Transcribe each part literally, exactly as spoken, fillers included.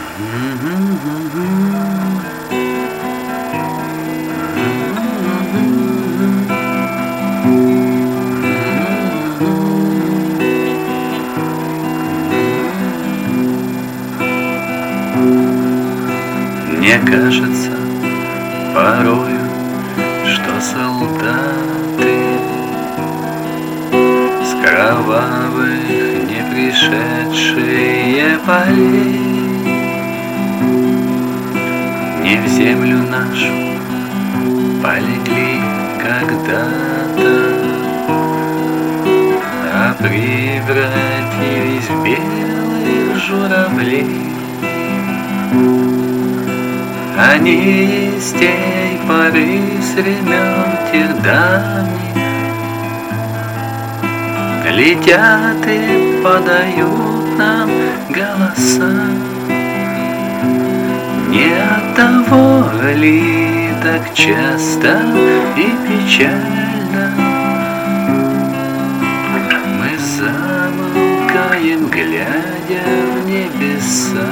Мне кажется порою, что солдаты с кровавых не пришедшие полей не в землю нашу полегли когда-то, а превратились в белых журавлей. Они с тей поры с времен тех давних летят и подают нам голоса. Не от того ли так часто и печально мы замолкаем, глядя в небеса?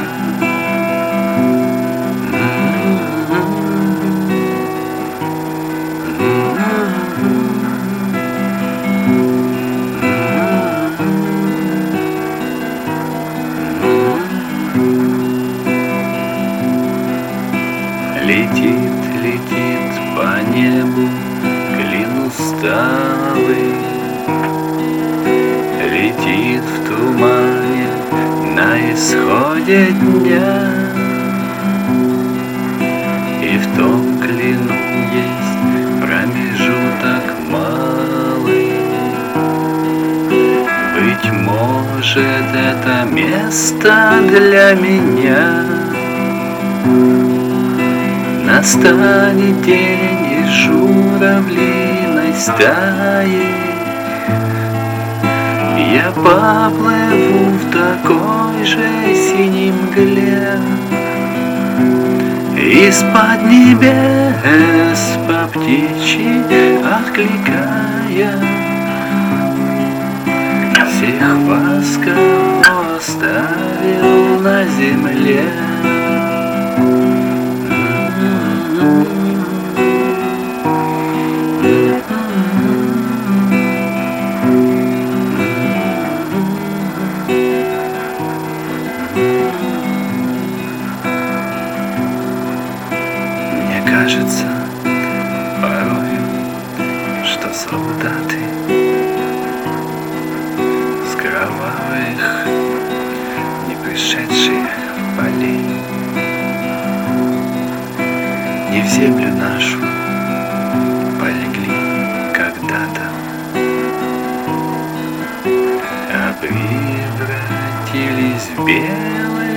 Летит, летит по небу клин усталый, летит в тумане на исходе дня. И в том клину есть промежуток малый. Быть может, это место для меня. Настанет день из журавлиной стаи, я поплыву в такой же синей мгле. Из-под небес по птичьи откликая всех вас, кого оставил на земле. Мне кажется порою, что солдаты с кровавых не пришедших полей не в землю нашу полегли когда-то, а превратились в белые